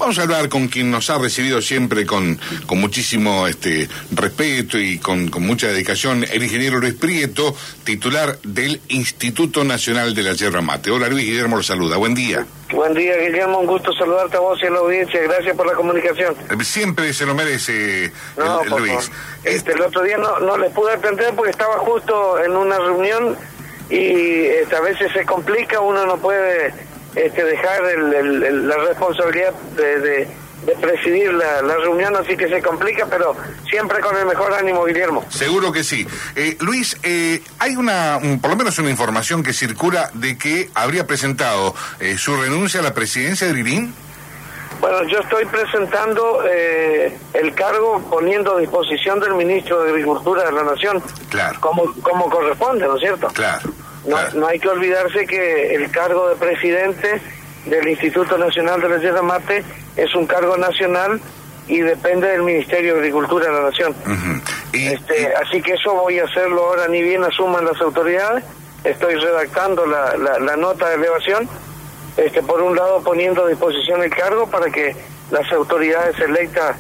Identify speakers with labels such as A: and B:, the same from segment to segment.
A: Vamos a hablar con quien nos ha recibido siempre con muchísimo respeto y con mucha dedicación, el ingeniero Luis Prieto, titular del Instituto Nacional de la Yerba Mate. Hola Luis, Guillermo lo saluda, buen día.
B: Buen día, Guillermo, un gusto saludarte a vos y a la audiencia, gracias por la comunicación.
A: Siempre se lo merece Luis.
B: El otro día no les pude atender porque estaba justo en una reunión y a veces se complica, uno no puede dejar la responsabilidad de presidir la reunión, así que se complica, pero siempre con el mejor ánimo, Guillermo.
A: Seguro que sí. Luis, hay por lo menos una información que circula de que habría presentado su renuncia a la presidencia de INIM.
B: Bueno, yo estoy presentando el cargo poniendo a disposición del ministro de Agricultura de la Nación.
A: Claro.
B: Como corresponde, ¿no es cierto?
A: Claro.
B: No hay que olvidarse que el cargo de presidente del Instituto Nacional de la Yerba Mate es un cargo nacional y depende del Ministerio de Agricultura de la Nación.
A: Uh-huh.
B: Así que eso voy a hacerlo ahora, ni bien asuman las autoridades. Estoy redactando la nota de elevación, por un lado poniendo a disposición el cargo para que las autoridades electas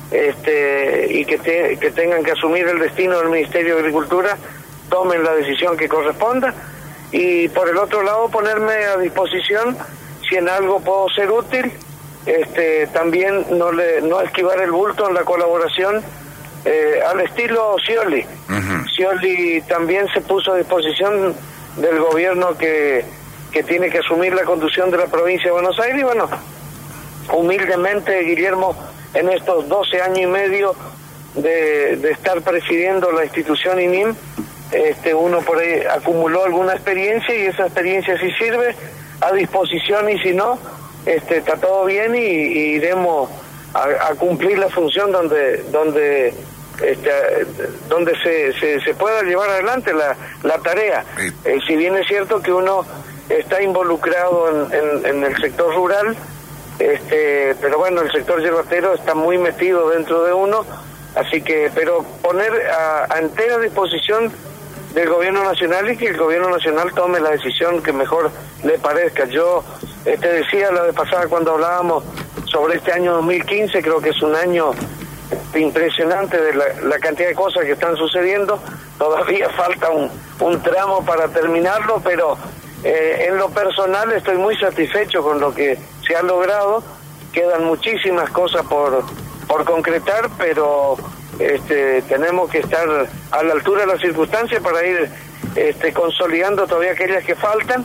B: y que tengan que asumir el destino del Ministerio de Agricultura tomen la decisión que corresponda, y por el otro lado ponerme a disposición si en algo puedo ser útil, también no esquivar el bulto en la colaboración al estilo Scioli. Uh-huh. Scioli también se puso a disposición del gobierno que tiene que asumir la conducción de la provincia de Buenos Aires, y bueno, humildemente, Guillermo, en estos 12 años y medio de estar presidiendo la institución INIM, uno por ahí acumuló alguna experiencia y esa experiencia si sirve a disposición, y si no, está todo bien y iremos a cumplir la función donde se pueda llevar adelante la tarea. Si bien es cierto que uno está involucrado en el sector rural, pero bueno, el sector yerbatero está muy metido dentro de uno, así que, pero poner a entera disposición del gobierno nacional y que el gobierno nacional tome la decisión que mejor le parezca. Yo te decía la vez pasada cuando hablábamos sobre este año 2015, creo que es un año impresionante de la cantidad de cosas que están sucediendo. Todavía falta un tramo para terminarlo, pero en lo personal estoy muy satisfecho con lo que se ha logrado. Quedan muchísimas cosas por concretar, pero tenemos que estar a la altura de las circunstancias para ir consolidando todavía aquellas que faltan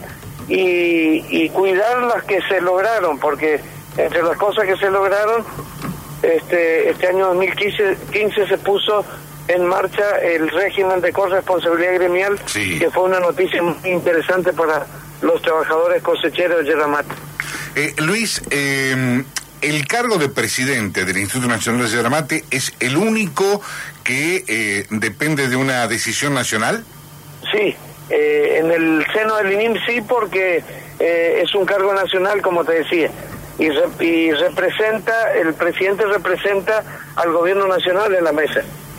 B: y cuidar las que se lograron, porque entre las cosas que se lograron este año 2015 se puso en marcha el régimen de corresponsabilidad gremial, sí, que fue una noticia muy interesante para los trabajadores cosecheros de yerba mate.
A: Luis, el cargo de presidente del Instituto Nacional de Yerba Mate es el único que depende de una decisión nacional.
B: Sí, en el seno del INIM sí, porque es un cargo nacional, como te decía, y representa, el presidente representa al gobierno nacional en la mesa,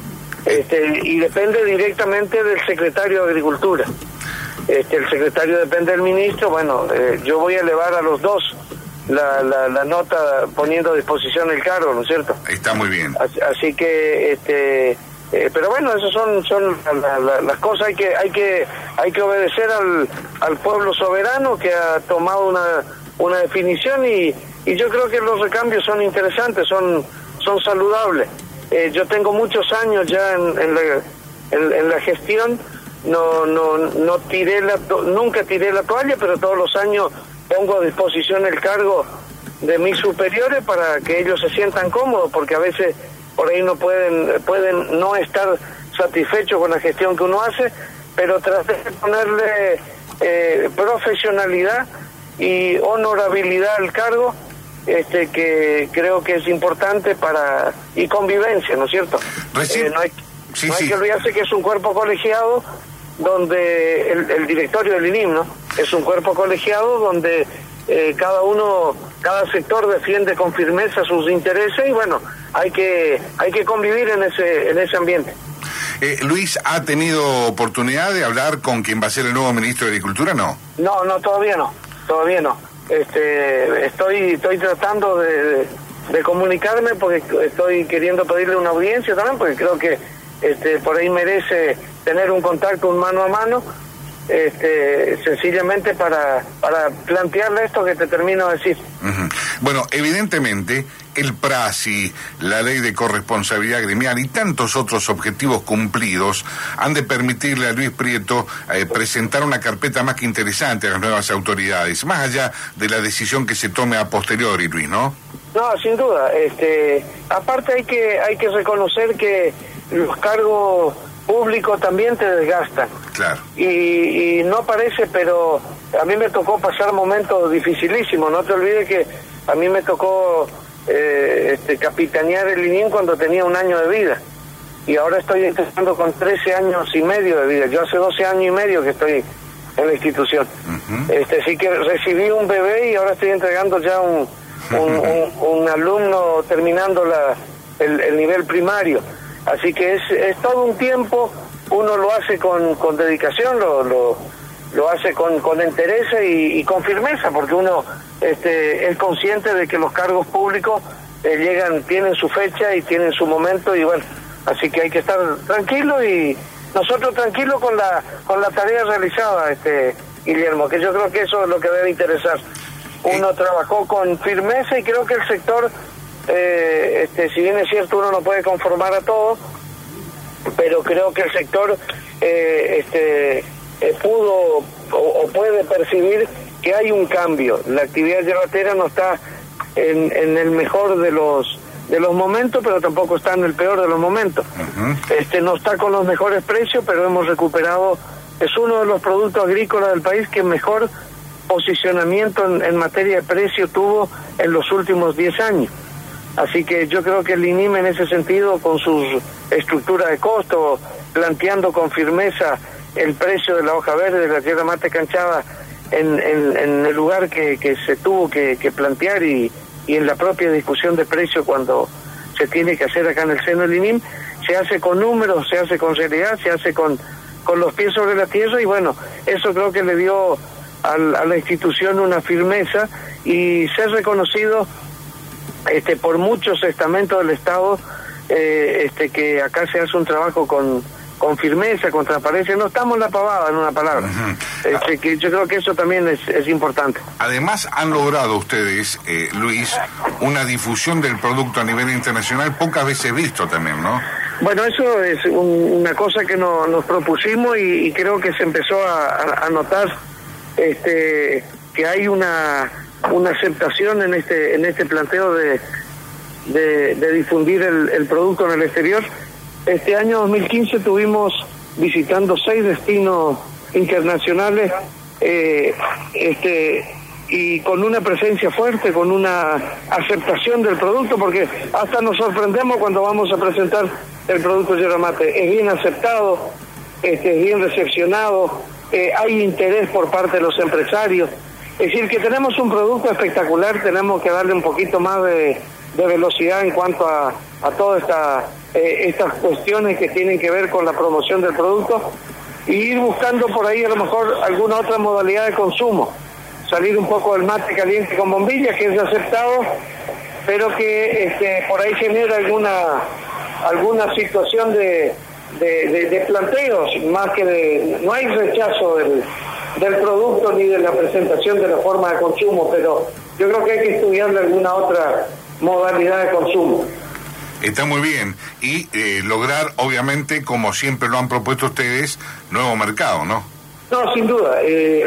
B: y depende directamente del secretario de Agricultura. El secretario depende del ministro. Bueno, yo voy a elevar a los dos la nota poniendo a disposición el cargo, ¿no es cierto?
A: Está muy bien.
B: Así que pero bueno, esas son las cosas. Hay que obedecer al pueblo soberano que ha tomado una definición, y yo creo que los recambios son interesantes, son saludables. Yo tengo muchos años ya en la gestión. No tiré nunca tiré la toalla, pero todos los años pongo a disposición el cargo de mis superiores para que ellos se sientan cómodos, porque a veces por ahí no pueden no estar satisfechos con la gestión que uno hace, pero traté de ponerle profesionalidad y honorabilidad al cargo, que creo que es importante y convivencia, ¿no es cierto? No hay que olvidarse que es un cuerpo colegiado donde el directorio del INIM, ¿no? Es un cuerpo colegiado donde cada sector defiende con firmeza sus intereses, y bueno, hay que convivir en ese ambiente.
A: Luis, ¿ha tenido oportunidad de hablar con quien va a ser el nuevo ministro de Agricultura, no?
B: No, todavía no. Estoy tratando de comunicarme, porque estoy queriendo pedirle una audiencia también, porque creo que por ahí merece tener un contacto, un mano a mano, sencillamente para plantearle esto que te termino de decir.
A: Uh-huh. Bueno, evidentemente el PRASI, la ley de corresponsabilidad gremial y tantos otros objetivos cumplidos han de permitirle a Luis Prieto presentar una carpeta más que interesante a las nuevas autoridades, más allá de la decisión que se tome a posteriori, Luis, ¿no?
B: No, sin duda. Aparte hay que reconocer que los cargos públicos también te desgastan.
A: Claro.
B: Y no parece, pero a mí me tocó pasar momentos dificilísimos. No te olvides que a mí me tocó capitanear el INIM cuando tenía 1 año de vida. Y ahora estoy empezando con 13 años y medio de vida. Yo hace 12 años y medio que estoy en la institución. Uh-huh. Así que recibí un bebé y ahora estoy entregando ya un alumno terminando el nivel primario. Así que es todo un tiempo. Uno lo hace con dedicación, lo hace con entereza y con firmeza, porque uno es consciente de que los cargos públicos tienen su fecha y tienen su momento, y bueno, así que hay que estar tranquilo, y nosotros tranquilos con la tarea realizada, Guillermo, que yo creo que eso es lo que debe interesar. Uno trabajó con firmeza y creo que el sector, si bien es cierto uno no puede conformar a todo, pero creo que el sector pudo o puede percibir que hay un cambio. La actividad yerbatera no está en el mejor de los momentos, pero tampoco está en el peor de los momentos. Uh-huh. No está con los mejores precios, pero hemos recuperado, es uno de los productos agrícolas del país que mejor posicionamiento en materia de precio tuvo en los últimos 10 años. Así que yo creo que el INIM en ese sentido, con su estructura de costo, planteando con firmeza el precio de la hoja verde de la yerba mate canchada en el lugar que se tuvo que plantear, y en la propia discusión de precio cuando se tiene que hacer acá en el seno del INIM, se hace con números, se hace con seriedad, se hace con los pies sobre la tierra, y bueno, eso creo que le dio a la institución una firmeza y ser reconocido por muchos estamentos del Estado, que acá se hace un trabajo con firmeza, con transparencia. No estamos en la pavada, en una palabra. Uh-huh. Que yo creo que eso también es importante.
A: Además han logrado ustedes, Luis, una difusión del producto a nivel internacional pocas veces visto también, ¿no?
B: Bueno, eso es una cosa que nos propusimos, y creo que se empezó a notar que hay una aceptación en este planteo de difundir el producto en el exterior. Este año 2015 tuvimos visitando 6 destinos internacionales, y con una presencia fuerte, con una aceptación del producto, porque hasta nos sorprendemos cuando vamos a presentar el producto yerba mate. Es bien aceptado, es bien recepcionado, hay interés por parte de los empresarios. Es decir, que tenemos un producto espectacular, tenemos que darle un poquito más de velocidad en cuanto a todas estas cuestiones que tienen que ver con la promoción del producto, y ir buscando por ahí a lo mejor alguna otra modalidad de consumo, salir un poco del mate caliente con bombilla, que es aceptado, pero que por ahí genera alguna situación de planteos, más que no hay rechazo del producto ni de la presentación de la forma de consumo, pero yo creo que hay que estudiarle alguna otra modalidad de consumo.
A: Está muy bien, y lograr, obviamente, como siempre lo han propuesto ustedes, nuevo mercado, ¿no?
B: No, sin duda.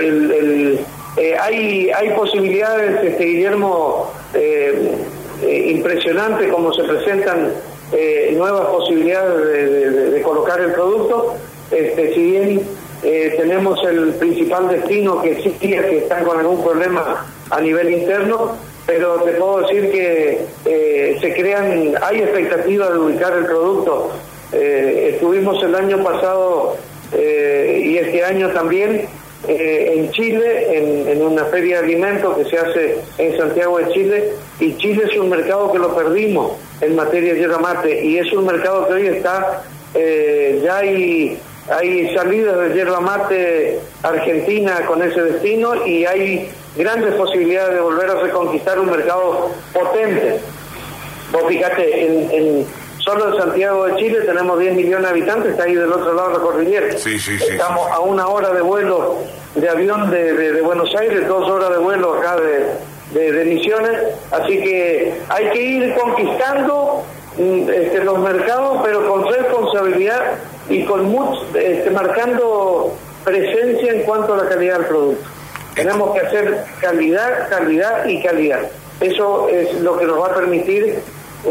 B: Hay posibilidades, Guillermo, impresionantes, como se presentan nuevas posibilidades de colocar el producto. Si bien tenemos el principal destino que existía, que están con algún problema a nivel interno, pero te puedo decir que hay expectativa de ubicar el producto. Estuvimos el año pasado y este año también en Chile, en una feria de alimentos que se hace en Santiago de Chile, y Chile es un mercado que lo perdimos en materia de yerba mate, y es un mercado que hoy está, ya hay salidas de yerba mate argentina con ese destino, y hay grandes posibilidades de volver a reconquistar un mercado potente. Vos fíjate, solo en Santiago de Chile tenemos 10 millones de habitantes, está ahí del otro lado de la cordillera.
A: Sí.
B: Estamos a 1 hora de vuelo de avión de Buenos Aires, 2 horas de vuelo acá de Misiones, así que hay que ir conquistando los mercados, pero con responsabilidad y con marcando presencia en cuanto a la calidad del producto. Tenemos que hacer calidad y calidad. Eso es lo que nos va a permitir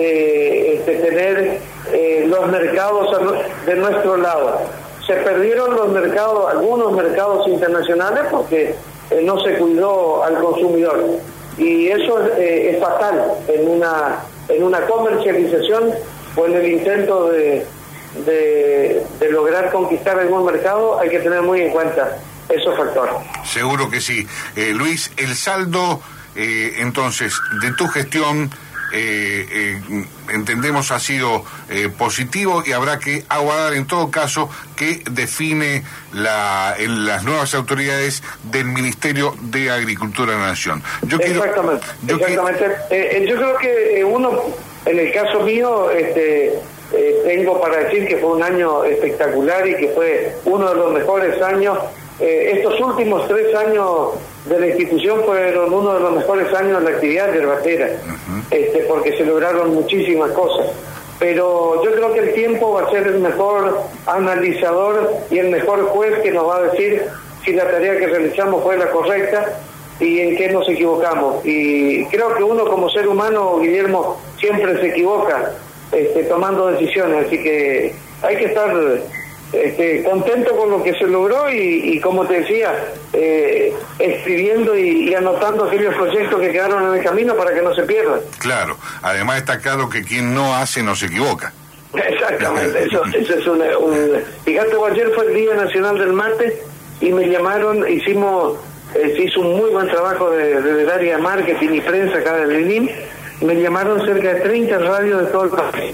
B: tener los mercados de nuestro lado. Se perdieron algunos mercados internacionales porque no se cuidó al consumidor, y eso es fatal en una comercialización o en el intento de lograr conquistar algún mercado. Hay que tener muy en cuenta esos factores.
A: Seguro que sí. Luis, el saldo entonces de tu gestión entendemos ha sido positivo, y habrá que aguardar en todo caso que define las nuevas autoridades del Ministerio de Agricultura de la Nación.
B: Exactamente. Yo creo que uno, en el caso mío, tengo para decir que fue un año espectacular y que fue uno de los mejores años. Estos últimos 3 años de la institución fueron uno de los mejores años de la actividad yerbatera, porque se lograron muchísimas cosas. Pero yo creo que el tiempo va a ser el mejor analizador y el mejor juez que nos va a decir si la tarea que realizamos fue la correcta y en qué nos equivocamos. Y creo que uno como ser humano, Guillermo, siempre se equivoca tomando decisiones, así que hay que estar contento con lo que se logró y como te decía, escribiendo y anotando aquellos proyectos que quedaron en el camino para que no se pierdan.
A: Claro, además está claro que quien no hace no se equivoca.
B: Exactamente, eso es fíjate, ayer fue el Día Nacional del Mate y me llamaron, se hizo un muy buen trabajo del área de marketing y prensa acá del INIM. Me llamaron cerca de 30 radios de todo el país.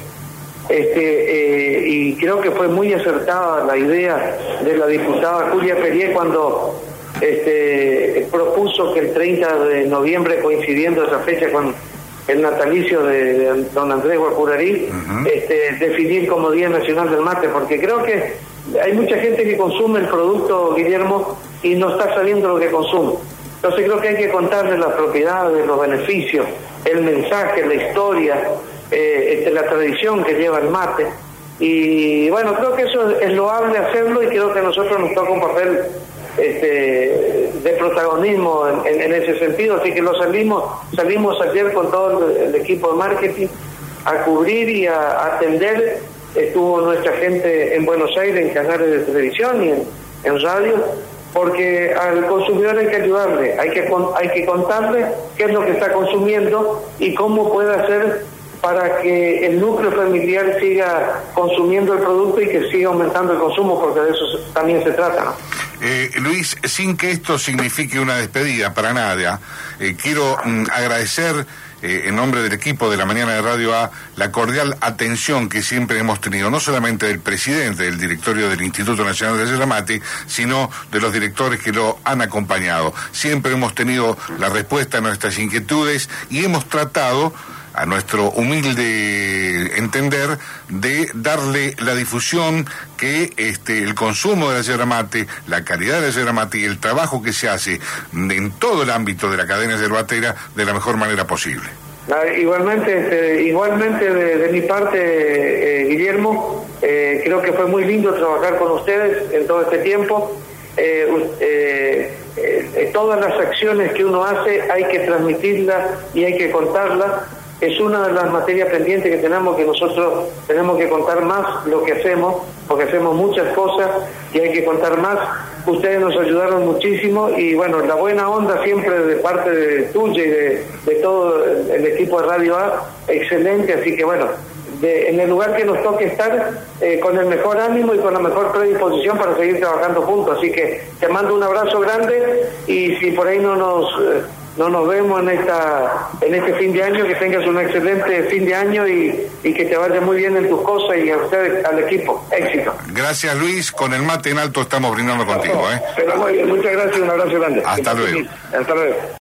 B: Y creo que fue muy acertada la idea de la diputada Julia Perier cuando propuso que el 30 de noviembre, coincidiendo esa fecha con el natalicio de don Andrés Guacurarí, definir como Día Nacional del Mate, porque creo que hay mucha gente que consume el producto, Guillermo, y no está sabiendo lo que consume. Entonces creo que hay que contarle las propiedades, los beneficios, el mensaje, la historia, la tradición que lleva el mate. Y bueno, creo que eso es loable hacerlo, y creo que a nosotros nos toca un papel de protagonismo en ese sentido, así que salimos ayer con todo el equipo de marketing a cubrir y a atender. Estuvo nuestra gente en Buenos Aires en canales de televisión y en radio, porque al consumidor hay que ayudarle, hay que contarle qué es lo que está consumiendo y cómo puede hacer para que el núcleo familiar siga consumiendo el producto y que siga aumentando el consumo, porque de eso también se trata, ¿no?
A: Luis, sin que esto signifique una despedida para nada, quiero agradecer en nombre del equipo de la mañana de Radio A la cordial atención que siempre hemos tenido, no solamente del presidente del directorio del Instituto Nacional de la Yerba Mate, sino de los directores que lo han acompañado. Siempre hemos tenido la respuesta a nuestras inquietudes y hemos tratado, a nuestro humilde entender, de darle la difusión que el consumo de la yerba mate, la calidad de la yerba mate y el trabajo que se hace en todo el ámbito de la cadena yerbatera de la mejor manera posible.
B: Igualmente de mi parte, Guillermo, creo que fue muy lindo trabajar con ustedes en todo este tiempo. Todas las acciones que uno hace hay que transmitirlas y hay que contarlas. Es una de las materias pendientes que nosotros tenemos que contar más lo que hacemos, porque hacemos muchas cosas y hay que contar más. Ustedes nos ayudaron muchísimo y bueno, la buena onda siempre de parte de tuya y de todo el equipo de Radio A, excelente, así que bueno, en el lugar que nos toque estar, con el mejor ánimo y con la mejor predisposición para seguir trabajando juntos, así que te mando un abrazo grande y si por ahí no nos vemos en este fin de año, que tengas un excelente fin de año y que te vaya muy bien en tus cosas, y a ustedes, al equipo, éxito.
A: Gracias, Luis, con el mate en alto estamos brindando contigo.
B: Pero muy bien, muchas gracias, un abrazo grande.
A: Hasta luego.
B: Hasta luego.